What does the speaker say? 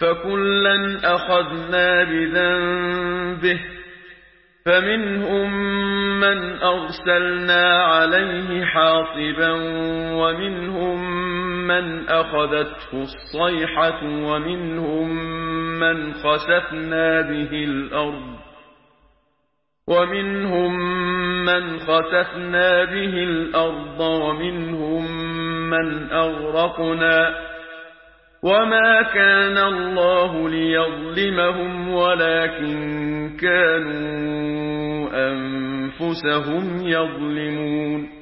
فكلا أخذنا بذنبه فمنهم من أرسلنا عليه حاصبا ومنهم من أخذته الصيحة ومنهم من خسفنا به الأرض ومنهم من أغرقنا وما كان الله ليظلمهم ولكن كانوا أنفسهم يظلمون